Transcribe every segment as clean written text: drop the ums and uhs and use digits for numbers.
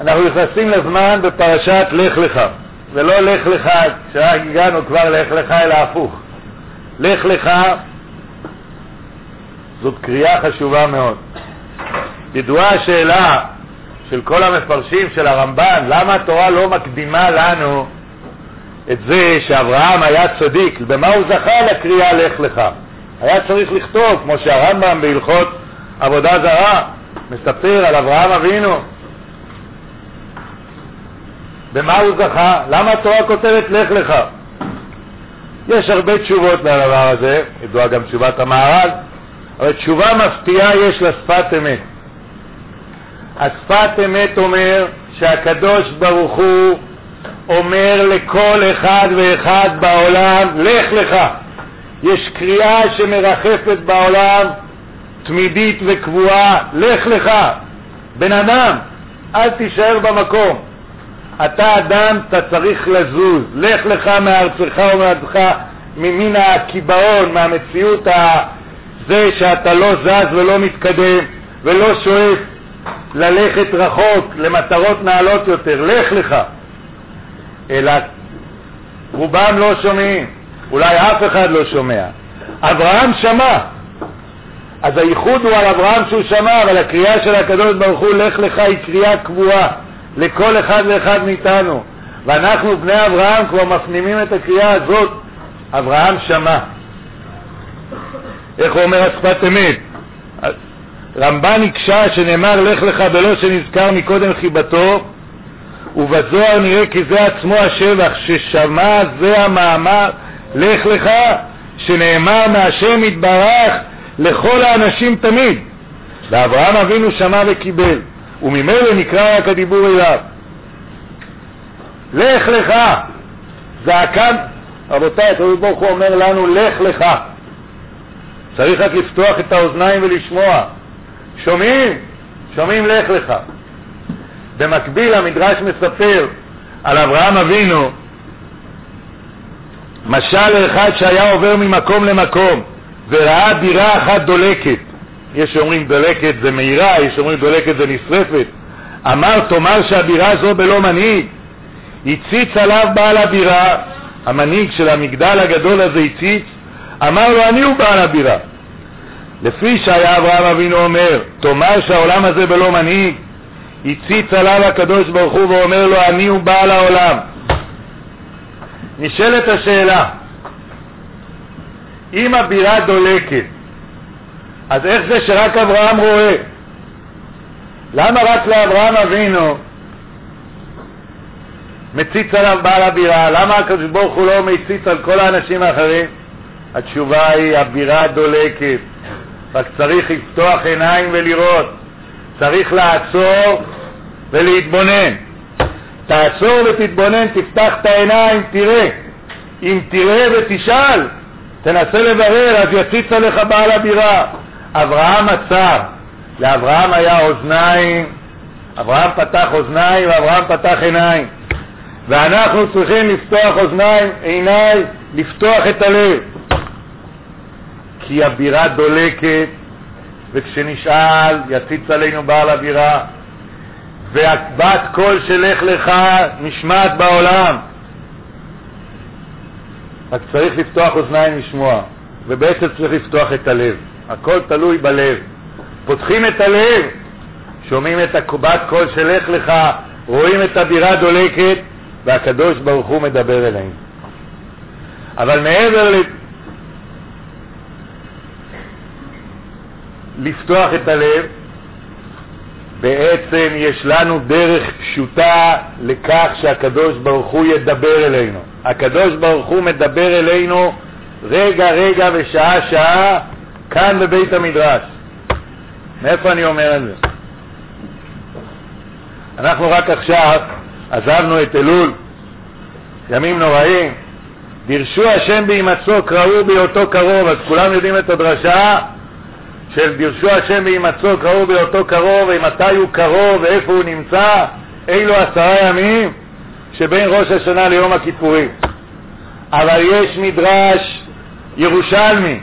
אנחנו נכנסים לזמן בפרשת לך לך, ולא לך לך, כשרק הגענו כבר לך לך אלא הפוך. לך לך זאת קריאה חשובה מאוד. ידועה השאלה של כל המפרשים של הרמב"ן, למה התורה לא מקדימה לנו את זה שאברהם היה צדיק? במה הוא זכה לקריאה לך לך? היה צריך לכתוב, כמו שהרמב"ם בהלכות עבודה זרה מספר על אברהם אבינו. במה הוא זכה? למה התורה כותבת לך לך? יש הרבה תשובות לדבר הזה, ידועה גם תשובת המהר"ל, אבל תשובה מפתיעה יש לשפת אמת. השפת אמת אומר שהקדוש ברוך הוא אומר לכל אחד ואחד בעולם, לך לך. יש קריאה שמרחפת בעולם, תמידית וקבועה, לך לך. בן אדם, אל תישאר במקום. אתה אדם, אתה צריך לזוז. לך לך מארצך ומארצך, ממין הקיבעון, מהמציאות זה שאתה לא זז ולא מתקדם ולא שואף ללכת רחוק למטרות נעלות יותר. לך לך. אלא רובם לא שומעים, אולי אף אחד לא שומע. אברהם שמע, אז הייחוד הוא על אברהם שהוא שמע, אבל הקריאה של הקדוש ברוך הוא לך לך היא קריאה קבועה לכל אחד ואחד מאיתנו, ואנחנו בני אברהם כבר מפנימים את הקריאה הזאת. אברהם שמע. איך הוא אומר השפת אמת? רמב"ן הקשה שנאמר לך לך בלא שנזכר מקודם חיבתו, ובזוהר נראה כי זה עצמו השבח ששמע, זה המאמר לך לך שנאמר מהשם יתברך לכל האנשים תמיד. ואברהם אבינו שמע וקיבל, וממילא נקרא רק הדיבור אליו. לך לך זעקן. רבותיי, הקדוש ברוך הוא אומר לנו לך לך. צריך רק לפתוח את האוזניים ולשמוע. שומעים לך לך. במקביל המדרש מספר על אברהם אבינו משל אחד שהיה עובר ממקום למקום וראה דירה אחת דולקת. יש שאומרים דולקת זה מהירה, יש שאומרים דולקת זה נשרפת. אמר תאמר שהדירה זו בלא מנהיג. הציץ עליו בעל הדירה, המנהיג של המגדל הגדול הזה הציץ, אמר לו אני הוא בעל הדירה. לפי שהיה אברהם אבינו אומר תאמר שהעולם הזה בלא מנהיג, הציץ עליו הקדוש ברוך הוא ואומר לו אני הוא בעל העולם. נשאלת השאלה, אם הבירה דולקת, אז איך זה שרק אברהם רואה? למה רק לאברהם אבינו מציץ עליו בעל הבירה? למה הקדוש ברוך הוא לא מציץ על כל האנשים האחרים? התשובה היא הבירה דולקת, רק צריך לפתוח עיניים ולראות. צריך לעצור ולהתבונן. תעצור ותתבונן, תפתח את העיניים, תראה. אם תראה ותשאל, תנסה לברר, אז יציץ עליך בעל הבירה. אברהם עצר, לאברהם היה אוזניים, אברהם פתח אוזניים ואברהם פתח עיניים, ואנחנו צריכים לפתוח אוזניים, עיניים, לפתוח את הלב, כי הבירה דולקת, וכשנשאל יציץ עלינו בעל הבירה, והבת קול שלך לך נשמעת בעולם. רק צריך לפתוח אוזניים לשמוע, ובעצם צריך לפתוח את הלב. הכל תלוי בלב. פותחים את הלב, שומעים את בת קול שלך לך, רואים את הבירה דולקת, והקדוש ברוך הוא מדבר אליהם. אבל מעבר לפתוח את הלב, בעצם יש לנו דרך פשוטה לכך שהקדוש ברוך הוא ידבר אלינו. הקדוש ברוך הוא מדבר אלינו רגע ושעה שעה כאן בבית המדרש. מאיפה אני אומר את זה? אנחנו רק עכשיו עזבנו את אלול, ימים נוראים, דרשו השם בהימצאו, קראו בהיותו קרוב. אז כולם יודעים את הדרשה של דרשו השם בהימצאו, קראו בהיותו קרוב, ומתי הוא קרוב ואיפה הוא נמצא. אלו 10 ימים שבין ראש השנה ליום הכיפורים. אבל יש מדרש ירושלמי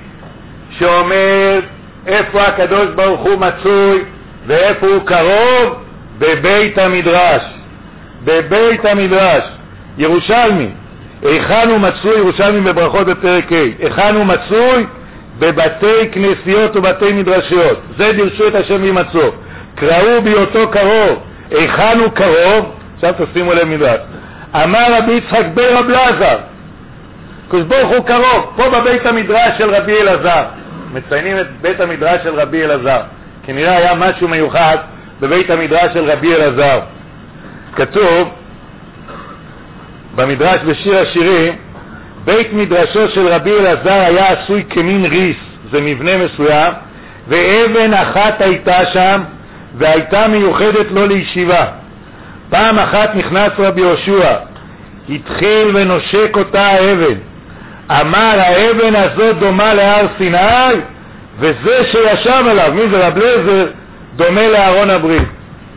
שאומר איפה הקדוש ברוך הוא מצוי ואיפה הוא קרוב, בבית המדרש. בבית המדרש. ירושלמי. היכן הוא מצוי, ירושלמי בברכות בפרק ה', היכן הוא מצוי? בבתי כנסיות ובתי מדרשיות. זה דרשו את השם וימצאו. קראו בהיותו קרוב. היכן הוא קרוב? עכשיו תשימו לב מדרש. אמר רבי יצחק ברב אלעזר, הקדוש ברוך הוא קרוב. פה בבית המדרש של רבי אלעזר. מציינים את בית המדרש של רבי אלעזר. כנראה היה משהו מיוחד בבית המדרש של רבי אלעזר. כתוב במדרש בשיר השירים, בית מדרשו של רבי אלעזר היה עשוי כמין ריס, זה מבנה מסוים, ואבן אחת הייתה שם, והייתה מיוחדת לו לישיבה. פעם אחת נכנס רבי יהושע, התחיל ונושק אותה האבן. אמר, האבן הזאת דומה להר סיני, וזה שישב עליו, מי זה? רב אליעזר, דומה לארון הברית.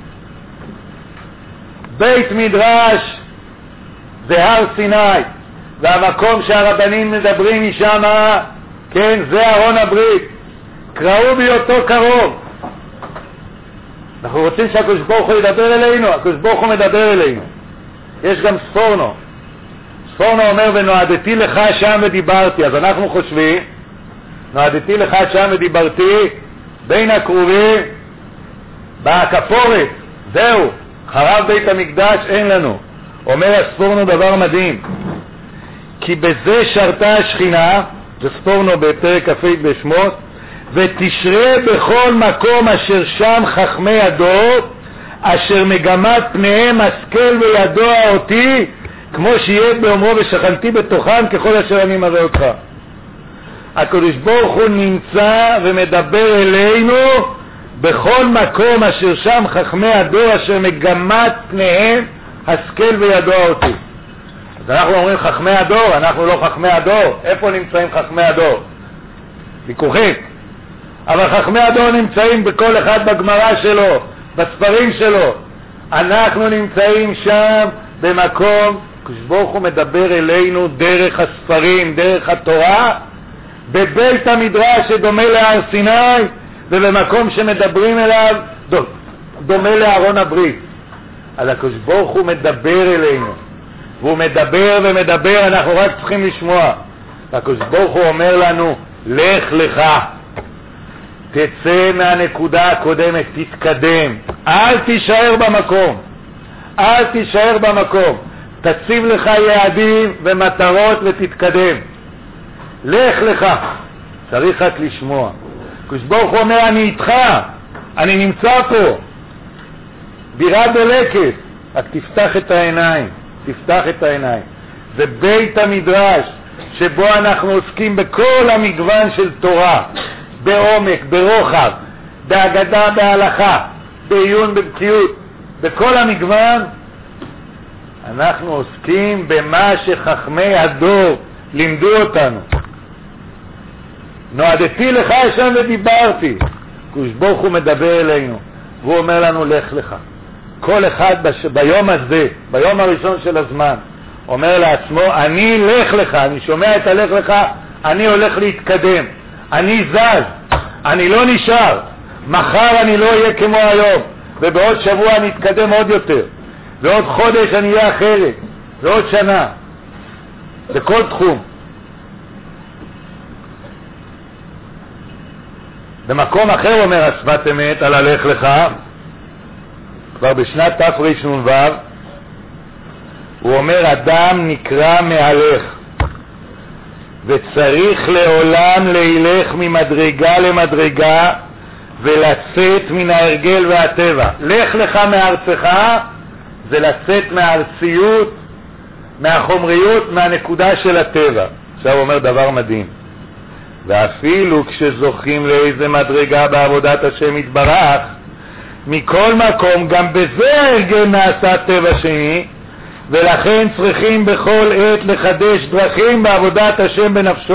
בית מדרש זה הר סיני, והמקום שהרבנים מדברים משם, כן, זה ארון הברית. קראו בהיותו קרוב. אנחנו רוצים שהקדוש ברוך הוא ידבר אלינו, הקדוש ברוך הוא מדבר אלינו. יש גם ספורנו. ספורנו אומר, ונועדתי לך שם ודיברתי. אז אנחנו חושבים, נועדתי לך שם ודיברתי, בין הקרובים, בכפורת, זהו, חרב בית המקדש אין לנו. אומר הספורנו דבר מדהים, כי בזה שרתה השכינה, זה ספורנו בפרק כ"ה בשמות, ותשרה בכל מקום אשר שם חכמי הדור, אשר מגמת פניהם השכל וידוע אותי, כמו שיהיה באומרו ושכנתי בתוכם ככל אשר אני מראה אותך. הקדוש ברוך הוא נמצא ומדבר אלינו בכל מקום אשר שם חכמי הדור, אשר מגמת פניהם השכל וידוע אותי. אז אנחנו אומרים חכמי הדור, אנחנו לא חכמי הדור. איפה נמצאים חכמי הדור? ויכוחים. אבל חכמי הדור נמצאים בכל אחד בגמרא שלו, בספרים שלו. אנחנו נמצאים שם במקום, כשברוך הוא מדבר אלינו דרך הספרים, דרך התורה, בבית המדרש שדומה להר סיני, ובמקום שמדברים אליו דומה לארון הברית. אז הקדוש ברוך הוא מדבר אלינו, והוא מדבר ומדבר, אנחנו רק צריכים לשמוע. הקדוש ברוך הוא אומר לנו, לך לך, תצא מהנקודה הקודמת, תתקדם, אל תישאר במקום, אל תישאר במקום, תציב לך יעדים ומטרות ותתקדם. לך לך, צריך רק לשמוע. הקדוש ברוך הוא אומר, אני איתך, אני נמצא פה, בירה דלקת, רק תפתח את העיניים, תפתח את העיניים. זה בית המדרש שבו אנחנו עוסקים בכל המגוון של תורה, בעומק, ברוחב, בהגדה, בהלכה, בעיון, בבקיאות, בכל המגוון אנחנו עוסקים במה שחכמי הדור לימדו אותנו. נועדתי לך שם ודיברתי. הקדוש ברוך הוא מדבר אלינו והוא אומר לנו, לך לך. כל אחד ביום הזה, ביום הראשון של הזמן, אומר לעצמו, אני לך לך, אני שומע את הלך לך, אני הולך להתקדם, אני זז, אני לא נשאר, מחר אני לא אהיה כמו היום, ובעוד שבוע אני אתקדם עוד יותר, ועוד חודש אני אהיה אחרת, ועוד שנה, בכל תחום. במקום אחר אומר השפת אמת על הלך לך, כבר בשנת תרנ"ו, הוא אומר, אדם נקרא מהלך, וצריך לעולם להילך ממדרגה למדרגה, ולצאת מן ההרגל והטבע. לך לך מארצך, זה לצאת מהארציות, מהחומריות, מהנקודה של הטבע. עכשיו הוא אומר דבר מדהים, ואפילו כשזוכים לאיזה מדרגה בעבודת השם יתברך, מכל מקום גם בזה ההרגל נעשה טבע שני, ולכן צריכים בכל עת לחדש דרכים בעבודת השם בנפשו.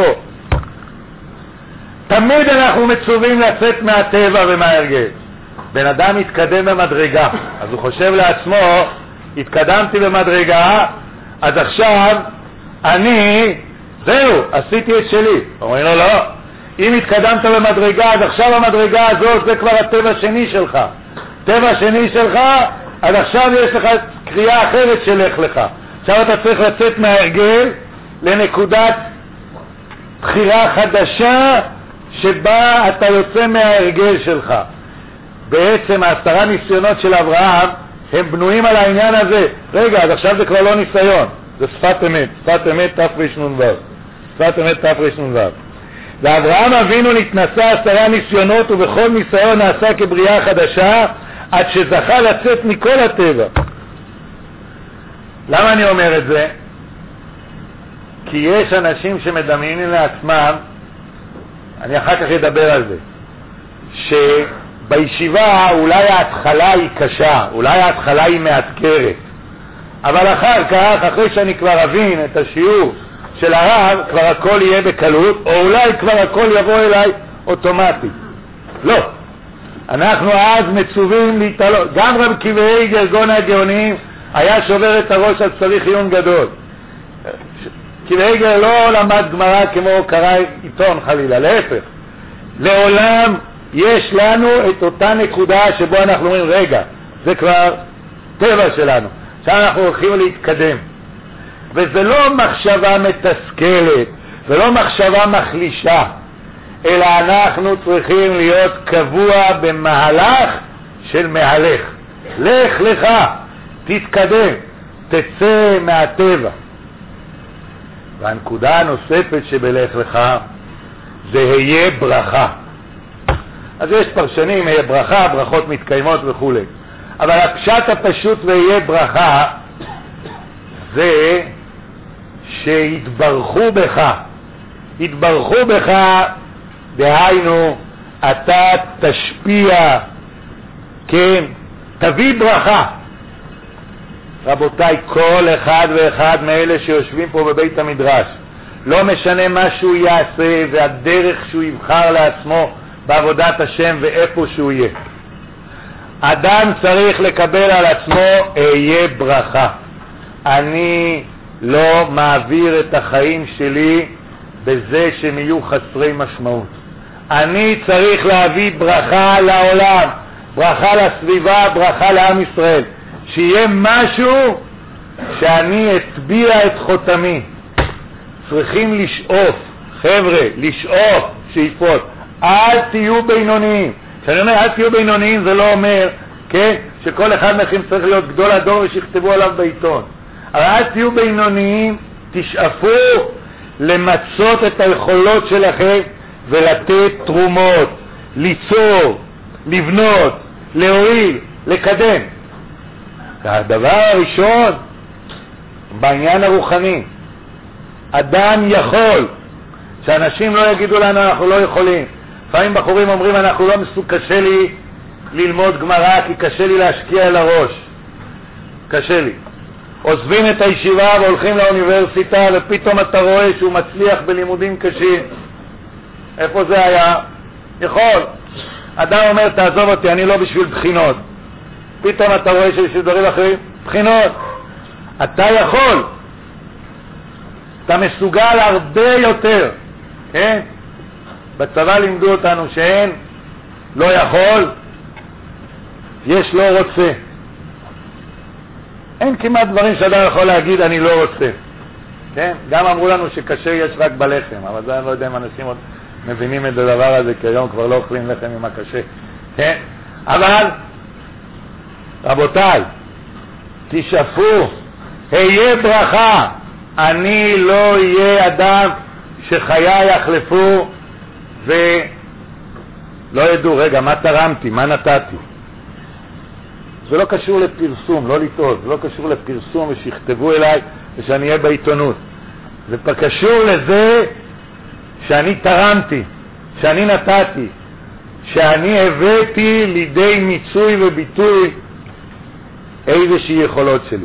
תמיד אנחנו מצווים לצאת מהטבע ומההרגל. בן אדם יתקדם במדרגה, אז הוא חושב לעצמו, התקדמתי במדרגה, אז עכשיו אני, זהו, עשיתי את שלי. אומרים לו, לא, אם התקדמת במדרגה, אז עכשיו המדרגה הזאת זה כבר הטבע שני שלך. טבע שני שלך, אז עכשיו יש לך קריאה אחרת של לך לך. עכשיו אתה צריך לצאת מההרגל לנקודת בחירה חדשה שבה אתה יוצא מההרגל שלך. בעצם 10 ניסיונות של אברהם הם בנויים על העניין הזה. רגע, אז עכשיו זה כבר לא ניסיון, זה שפת אמת, שפת אמת תרנ"ו, שפת אמת תרנ"ו. ואברהם אבינו נתנסה 10 ניסיונות, ובכל ניסיון נעשה כבריאה חדשה, עד שזכה לצאת מכל הטבע. למה אני אומר את זה? כי יש אנשים שמדמיינים לעצמם, אני אחר כך אדבר על זה, שבישיבה אולי ההתחלה היא קשה, אולי ההתחלה היא מאתגרת, אבל אחר כך, אחרי שאני כבר אבין את השיעור של הרב, כבר הכל יהיה בקלות, או אולי כבר הכל יבוא אליי אוטומטית. לא. אנחנו אז מצווים להתעלות. גם רב קבעי גרגון הגאונים היה שובר את הראש על צריך עיון גדול. קבעי גר לא למד גמרא כמו קרא עיתון חלילה, להפך. לעולם יש לנו את אותה נקודה שבו אנחנו אומרים, רגע, זה כבר טבע שלנו. עכשיו אנחנו הולכים להתקדם. וזה לא מחשבה מתסכלת, ולא מחשבה מחלישה, אלא אנחנו צריכים להיות קבוע במהלך של מהלך. לך לך, תתקדם, תצא מהטבע. והנקודה הנוספת שבלך לך זה היה ברכה. אז יש פרשנים, היה ברכה, ברכות מתקיימות וכו'. אבל הפשט הפשוט והיה ברכה זה שהתברכו בך. התברכו בך, דהיינו, אתה תשפיע, כן, תביא ברכה. רבותיי, כל אחד ואחד מאלה שיושבים פה בבית המדרש, לא משנה מה שהוא יעשה והדרך שהוא יבחר לעצמו בעבודת השם ואיפה שהוא יהיה, אדם צריך לקבל על עצמו אהיה ברכה. אני לא מעביר את החיים שלי בזה שהם יהיו חסרי משמעות. אני צריך להביא ברכה לעולם, ברכה לסביבה, ברכה לעם ישראל, שיהיה משהו שאני אטביע את חותמי. צריכים לשאוף, חבר'ה, לשאוף שאיפות. אל תהיו בינוניים. כשאני אומר אל תהיו בינוניים, זה לא אומר, כן, שכל אחד מכם צריך להיות גדול הדור ושיכתבו עליו בעיתון. אבל אל תהיו בינוניים, תשאפו למצות את היכולות שלכם ולתת תרומות, ליצור, לבנות, להועיל, לקדם. הדבר הראשון בעניין הרוחני, אדם יכול, שאנשים לא יגידו לנו אנחנו לא יכולים. לפעמים בחורים אומרים אנחנו לא קשה לי ללמוד גמרא כי קשה לי להשקיע על הראש, קשה לי. עוזבים את הישיבה והולכים לאוניברסיטה ופתאום אתה רואה שהוא מצליח בלימודים קשים. איפה זה היה? יכול. אדם אומר תעזוב אותי, אני לא בשביל בחינות. פתאום אתה רואה שיש דברים אחרים, בחינות. אתה יכול, אתה מסוגל הרבה יותר, כן? בצבא לימדו אותנו שאין לא יכול, יש לא רוצה. אין כמעט דברים שאדם יכול להגיד אני לא רוצה, כן? גם אמרו לנו שקשה יש רק בלחם, אבל זה אני לא יודע אם אנשים עוד מבינים את הדבר הזה, כי היום כבר לא אוכלים לחם עם הקשה, כן? אבל רבותיי, תשאפו, היה ברכה. אני לא אהיה אדם שחיי יחלפו ולא ידעו, רגע, מה תרמתי, מה נתתי. זה לא קשור לפרסום, לא לטעות, זה לא קשור לפרסום ושיכתבו אליי ושאני אהיה בעיתונות. זה קשור לזה שאני תרמתי, שאני נתתי, שאני הבאתי לידי מיצוי וביטוי איזושהי יכולות שלי.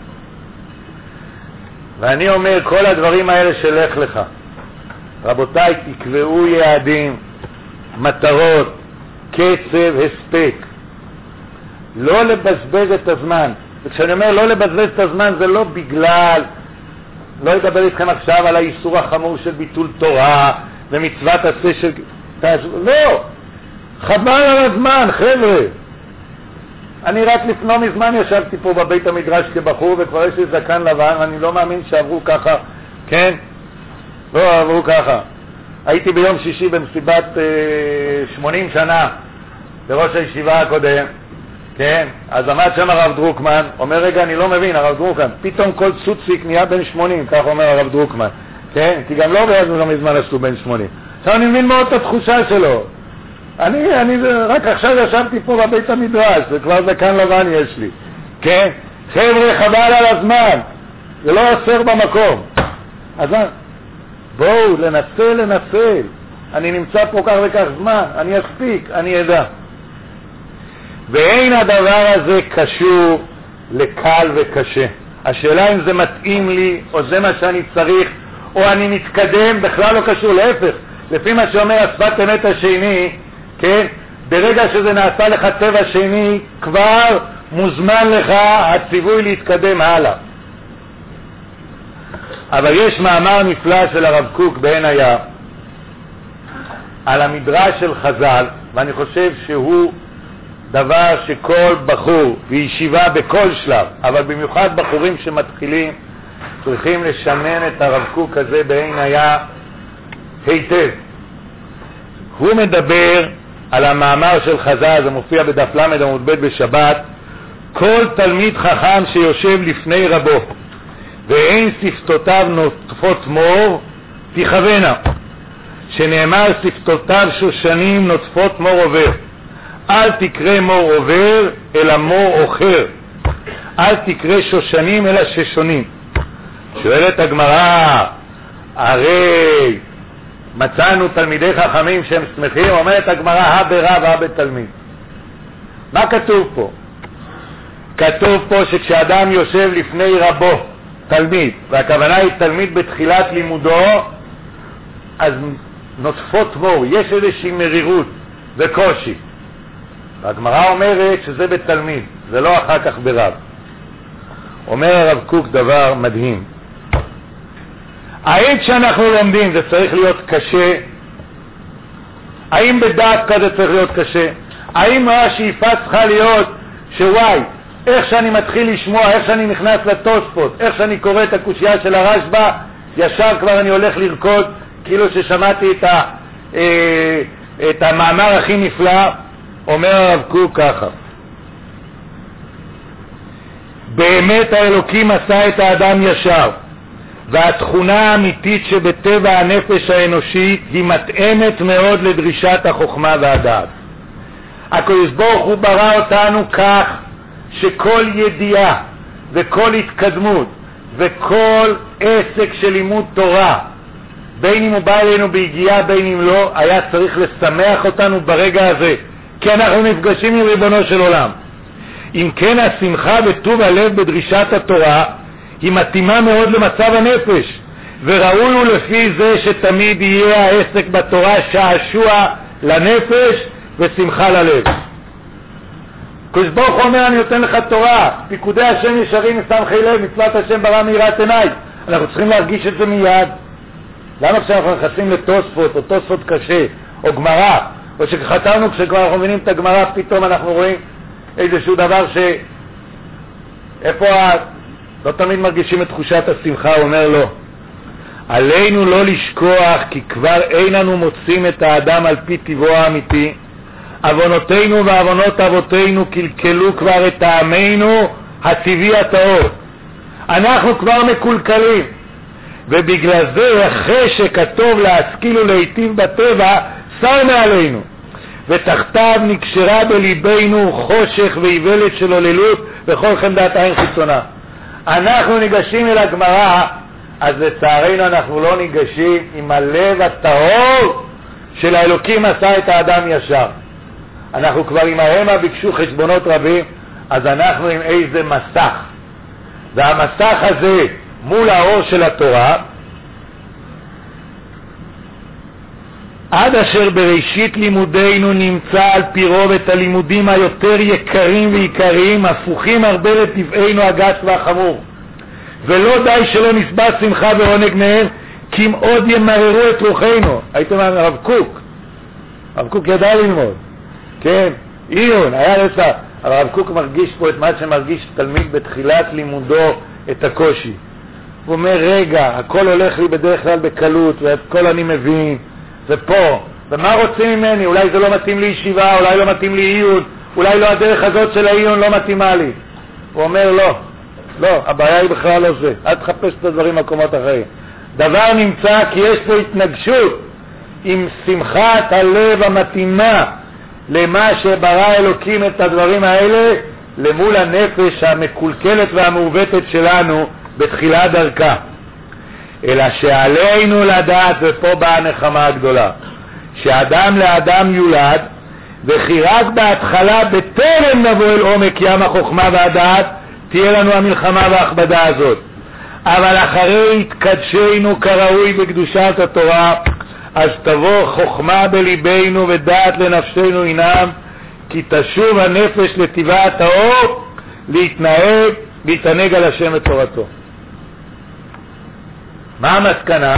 ואני אומר, כל הדברים האלה שלך לך, רבותיי, תקבעו יעדים, מטרות, קצב, הספק. לא לבזבז את הזמן. וכשאני אומר לא לבזבז את הזמן, זה לא בגלל, לא אדבר איתכם עכשיו על האיסור החמור של ביטול תורה ומצוות עשה של... לא! חבל על הזמן, חבר'ה. אני רק לפני מזמן ישבתי פה בבית המדרש כבחור, וכבר יש לי זקן לבן, אני לא מאמין שעברו ככה, כן? לא עברו ככה. הייתי ביום שישי במסיבת 80 שנה לראש הישיבה הקודם, כן? אז עמד שם הרב דרוקמן, אומר רגע, אני לא מבין, הרב דרוקמן, פתאום כל צוציק נהיה בן 80, כך אומר הרב דרוקמן, כן? כי גם לא בעצם לא מזמן עשו בן 80. עכשיו אני מבין מאוד את התחושה שלו. אני רק עכשיו ישבתי פה בבית המדרש, וכבר זקן לבן יש לי, כן? חבר'ה, חבל על הזמן, זה לא עשר במקום. אז בואו, לנצל. אני נמצא פה כך וכך זמן, אני אספיק, אני אדע. ואין הדבר הזה קשור לקל וקשה. השאלה אם זה מתאים לי, או זה מה שאני צריך, או אני מתקדם, בכלל לא קשור, להפך. לפי מה שאומר השפת אמת השני, כן? ברגע שזה נעשה לך טבע שני, כבר מוזמן לך הציווי להתקדם הלאה. אבל יש מאמר נפלא של הרב קוק בעין היה על המדרש של חז"ל, ואני חושב שהוא דבר שכל בחור וישיבה בכל שלב, אבל במיוחד בחורים שמתחילים, צריכים לשנן את הרב קוק הזה בעין היה היטב. הוא מדבר על המאמר של חז"ל, זה מופיע בדף למד עמוד ב' בשבת, כל תלמיד חכם שיושב לפני רבו ואין שפתותיו נוטפות מור תכוונה, שנאמר שפתותיו שושנים נוטפות מור עובר. אל תקרא מור עובר אלא מור אוכר, אל תקרא שושנים אלא ששונים. שואלת הגמרא, הרי מצאנו תלמידי חכמים שהם שמחים, אומרת הגמרא, הא ברב הא בתלמיד. מה כתוב פה? כתוב פה שכשאדם יושב לפני רבו, תלמיד, והכוונה היא תלמיד בתחילת לימודו, אז נוטפות מור, יש איזושהי מרירות וקושי. והגמרא אומרת שזה בתלמיד, זה לא אחר כך ברב. אומר הרב קוק דבר מדהים. האם שאנחנו לומדים זה צריך להיות קשה? האם בדווקא זה צריך להיות קשה? האם השאיפה צריכה להיות שוואי, איך שאני מתחיל לשמוע, איך שאני נכנס לתוספות, איך שאני קורא את הקושייה של הרשב"א, ישר כבר אני הולך לרקוד כאילו ששמעתי את המאמר הכי נפלא? אומר הרב קוק ככה, באמת האלוקים עשה את האדם ישר, והתכונה האמיתית שבטבע הנפש האנושית היא מתאמת מאוד לדרישת החוכמה והדעת. הקדוש ברוך הוא ברא אותנו כך שכל ידיעה וכל התקדמות וכל עסק של לימוד תורה, בין אם הוא בא אלינו בהגיעה בין אם לא, היה צריך לשמח אותנו ברגע הזה, כי אנחנו נפגשים עם ריבונו של עולם. אם כן, השמחה וטוב הלב בדרישת התורה היא מתאימה מאוד למצב הנפש, וראוי הוא לפי זה שתמיד יהיה העסק בתורה שעשוע לנפש ושמחה ללב. הקדוש ברוך הוא אומר, אני נותן לך תורה, פיקודי השם ישרים משמחי לב, מצוות השם ברא מיראת עיני. אנחנו צריכים להרגיש את זה מיד. למה כשאנחנו נכנסים לתוספות, או תוספות קשה, או גמרא, או שחתרנו כשכבר אנחנו מבינים את הגמרא, פתאום אנחנו רואים איזשהו דבר איפה לא תמיד מרגישים את תחושת השמחה. הוא אומר לא, עלינו לא לשכוח כי כבר אין לנו מוצאים את האדם על פי טבעו האמיתי. אבונותינו ואבונות אבותינו קלקלו כבר את טעמנו הטבעי הטהור. אנחנו כבר מקולקלים, ובגלל זה החשק הטוב להשכיל ולהיטיב בטבע שר מעלינו, ותחתיו נקשרה בליבנו חושך ואיוולת של עוללות וכל חמדת עין חיצונה. אנחנו ניגשים אל הגמרא, אז לצערנו אנחנו לא ניגשים עם הלב הטהור של האלוקים עשה את האדם ישר. אנחנו כבר עם ההמה ביקשו חשבונות רבים, אז אנחנו עם איזה מסך, והמסך הזה מול האור של התורה, עד אשר בראשית לימודינו נמצא על פי רוב את הלימודים היותר יקרים ועיקריים, הפוכים הרבה לטבענו הגס והחמור, ולא די שלא נסבע שמחה ועונג מהם, כי אם עוד ימררו את רוחנו. הייתם אומר הרב קוק ידע ללמוד, כן, עיון, היה לסע, אבל הרב קוק מרגיש פה את מה שמרגיש תלמיד בתחילת לימודו, את הקושי. הוא אומר, רגע, הכל הולך לי בדרך כלל בקלות, והכל אני מבין, ופה, ומה רוצים ממני? אולי זה לא מתאים לי ישיבה, אולי לא מתאים לי עיון, אולי לא הדרך הזאת של העיון לא מתאימה לי. הוא אומר, לא, הבעיה היא בכלל לא זה. אל תחפש את הדברים במקומות אחרים. דבר נמצא כי יש פה התנגשות עם שמחת הלב המתאימה למה שברא אלוקים את הדברים האלה, למול הנפש המקולקלת והמעוותת שלנו בתחילת דרכה. אלא שעלינו לדעת, ופה באה הנחמה הגדולה, שאדם לאדם יולד, וכי רק בהתחלה בטרם נבוא אל עומק ים החוכמה והדעת תהיה לנו המלחמה וההכבדה הזאת. אבל אחרי התקדשנו כראוי בקדושת התורה, אז תבוא חוכמה בליבנו ודעת לנפשנו אינם, כי תשוב הנפש לטבעת האור להתענג על השם ותורתו. מה המסקנה?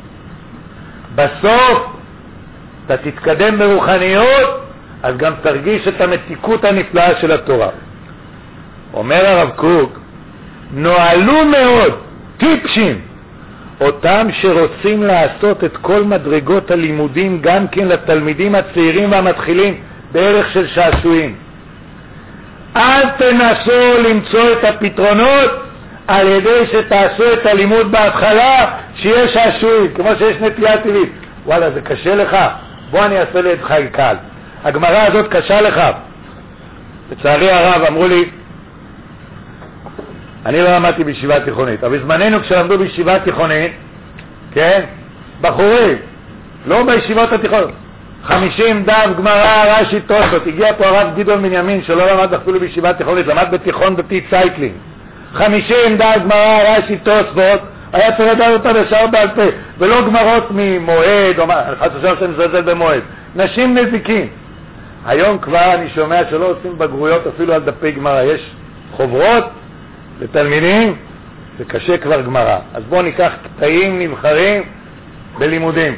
בסוף אתה תתקדם ברוחניות, אז גם תרגיש את המתיקות הנפלאה של התורה. אומר הרב קוק, נועלו מאוד טיפשים אותם שרוצים לעשות את כל מדרגות הלימודים גם כן לתלמידים הצעירים והמתחילים בערך של שעשועים. אל תנסו למצוא את הפתרונות על ידי שתעשו את הלימוד בהתחלה שיש שעשועים, כמו שיש נטייה טבעית. וואלה, זה קשה לך? בוא אני אעשה לידך קל. הגמרא הזאת קשה לך. לצערי הרב אמרו לי, אני לא למדתי בישיבה תיכונית, אבל בזמננו כשלמדו בישיבה תיכונית, כן, בחורים, לא בישיבות התיכוניות, 50 דף גמרא, רש"י, תוספות. הגיע פה הרב גדעון בנימין שלא למד אפילו בישיבה תיכונית, למד בתיכון דתי צייקלינג. 50 דף גמרא, רש"י, תוספות, היה צריך לדעת אותה בשעה בעל פה, ולא גמרות ממועד, או מה, אני חושב שאני מזלזל במועד, נשים נזיקים. היום כבר אני שומע שלא עושים בגרויות אפילו על דפי גמרא, יש חוברות לתלמידים, זה קשה כבר גמרא. אז בואו ניקח קטעים נבחרים בלימודים.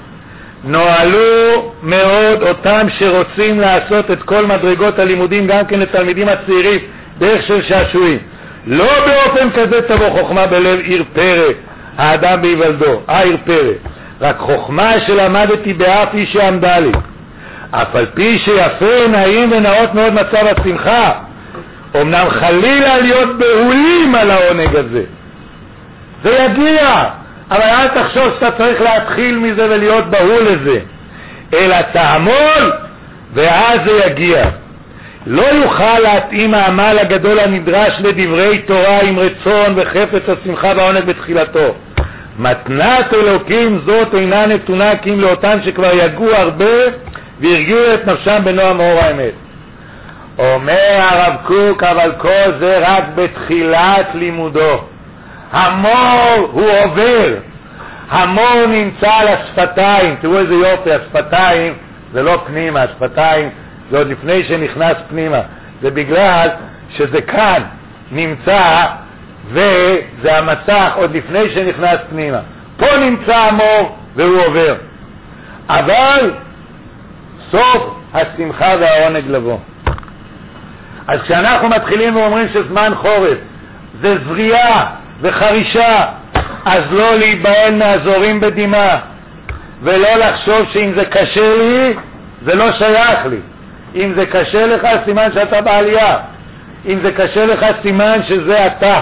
נועלו מאוד אותם שרוצים לעשות את כל מדרגות הלימודים גם כן לתלמידים הצעירים דרך של שעשועים. לא באופן כזה תבוא חוכמה בלב עיר פרא, האדם בהיוולדו, עיר פרא. רק חוכמה שלמדתי באף איש שעמדה לי. אף על פי שיפה, נעים ונאות מאוד מצב השמחה, אמנם חלילה להיות בהולים על העונג הזה. זה יגיע, אבל אל תחשוב שאתה צריך להתחיל מזה ולהיות בהול לזה, אלא תעמול ואז זה יגיע. לא יוכל להתאים העמל הגדול הנדרש לדברי תורה עם רצון וחפץ השמחה והעונג בתחילתו. מתנת אלוקים זאת אינה נתונה כי אם לאותם שכבר יגעו הרבה והרגיעו את נפשם בנועם אור האמת. אומר הרב קוק, אבל כל זה רק בתחילת לימודו. המור הוא עובר, המור נמצא על השפתיים. תראו איזה יופי, השפתיים זה לא פנימה, השפתיים זה עוד לפני שנכנס פנימה, זה בגלל שזה כאן נמצא וזה המצח עוד לפני שנכנס פנימה. פה נמצא המור והוא עובר, אבל סוף השמחה והעונג לבוא. אז כשאנחנו מתחילים ואומרים שזמן חורף זה זריעה וחרישה, אז לא להיבהל מהזורים בדימה ולא לחשוב שאם זה קשה לי זה לא שייך לי. אם זה קשה לך סימן שאתה בעלייה, אם זה קשה לך סימן שזה אתה.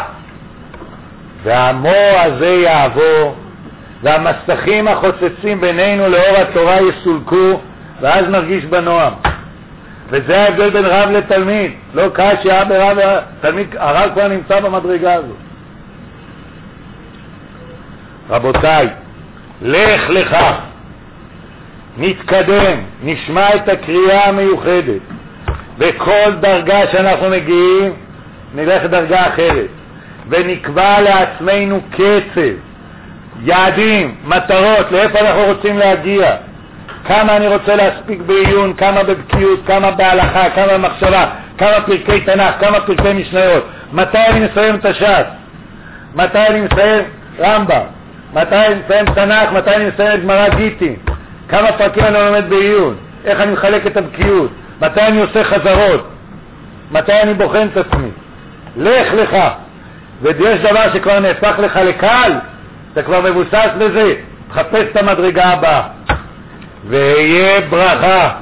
והמור הזה יעבור והמסכים החוצצים בינינו לאור התורה יסולקו ואז נרגיש בנועם. וזה ההבדל בין רב לתלמיד. לא קשה ברב תלמיד, הרב כבר נמצא במדרגה הזו. רבותיי, לך לך, נתקדם, נשמע את הקריאה המיוחדת. בכל דרגה שאנחנו מגיעים נלך לדרגה אחרת ונקבע לעצמנו קצב, יעדים, מטרות, לאיפה אנחנו רוצים להגיע, כמה אני רוצה להספיק בעיון, כמה בבקיאות, כמה בהלכה, כמה במחשבה, כמה פרקי תנ"ך, כמה פרקי משניות, מתי אני מסיים את הש"ס, מתי אני מסיים רמב"ם, מתי אני מסיים תנ"ך, מתי אני מסיים את גמרא גיטין, כמה פרקים אני לומד בעיון, איך אני מחלק את הבקיאות, מתי אני עושה חזרות. מתי אני בוחן את עצמי? לך לך. ויש דבר שכבר נהפך לך לקל, אתה כבר מבוסס לזה, תחפש את המדרגה הבאה. ויהיה ברכה.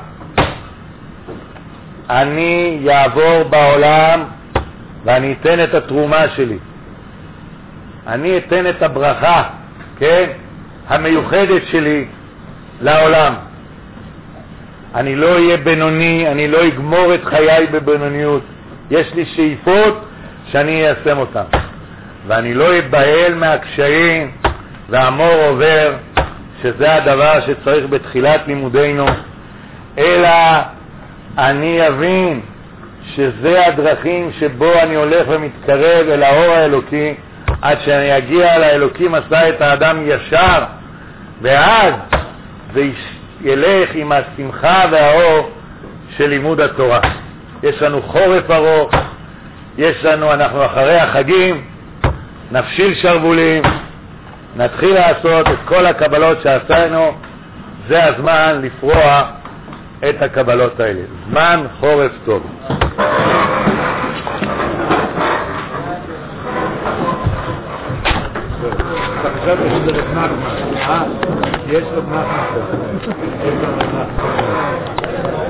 אני יעבור בעולם ואני אתן את התרומה שלי. אני אתן את הברכה, כן? המיוחדת שלי לעולם. אני לא אהיה בינוני, אני לא אגמור את חיי בבינוניות. יש לי שאיפות שאני איישם אותן. ואני לא אבהל מהקשיים, והאמור עובר, שזה הדבר שצריך בתחילת לימודינו, אלא אני אבין שזה הדרכים שבו אני הולך ומתקרב אל האור האלוקי, עד שאני אגיע לאלוקים עשה את האדם ישר, ואז זה ילך עם השמחה והאור של לימוד התורה. יש לנו חורף ארוך, אנחנו אחרי החגים, נפשיל שרבולים, נתחיל לעשות את כל הקבלות שעשינו. זה הזמן לפרוע את הקבלות האלה. זמן חורף טוב. עכשיו יש לו רב נחמן, יש לו נחמן, יש לו נחמן.